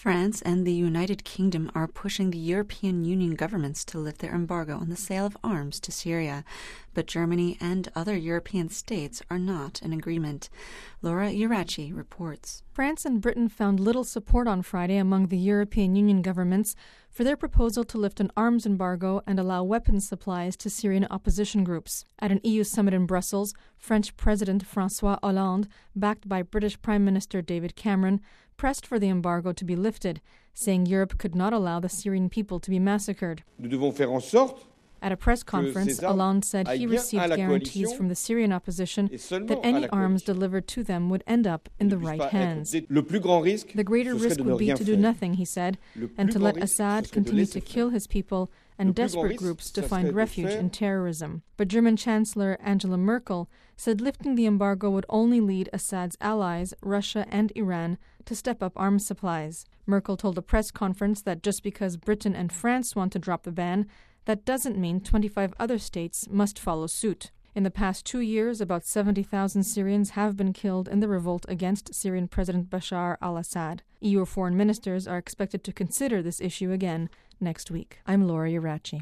France and the United Kingdom are pushing the European Union governments to lift their embargo on the sale of arms to Syria, but Germany and other European states are not in agreement. Laura Irachi reports. France and Britain found little support on Friday among the European Union governments for their proposal to lift an arms embargo and allow weapons supplies to Syrian opposition groups. At an EU summit in Brussels, French President François Hollande, backed by British Prime Minister David Cameron, pressed for the embargo to be lifted, saying Europe could not allow the Syrian people to be massacred. At a press conference, Hollande said he received guarantees from the Syrian opposition that any arms delivered to them would end up in the right hands. The greater risk would be to do nothing, he said, and to let Assad continue to kill his people and desperate groups to find refuge in terrorism. But German Chancellor Angela Merkel said lifting the embargo would only lead Assad's allies, Russia and Iran, to step up arms supplies. Merkel told a press conference that just because Britain and France want to drop the ban, that doesn't mean 25 other states must follow suit. In the past 2 years, about 70,000 Syrians have been killed in the revolt against Syrian President Bashar al-Assad. EU foreign ministers are expected to consider this issue again next week. I'm Laura Irachi.